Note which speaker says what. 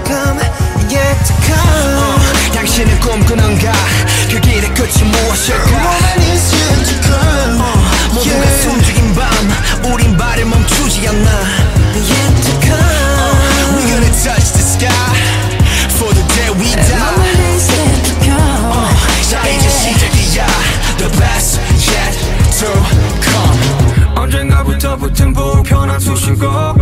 Speaker 1: come, yet to come.
Speaker 2: 당신은 꿈꾸는가 그 길의 끝이 무엇일까?
Speaker 1: The moment is yet to come.
Speaker 2: 모두가 숨죽인 밤 우린 발을 멈추지 않나.
Speaker 1: Yet to come.
Speaker 2: We're gonna touch the sky for the day we die.
Speaker 1: The moment is yet to come.
Speaker 2: 자 이제 시작이야. The best yet to come.
Speaker 3: 언젠가부터 붙은 불편한 수식어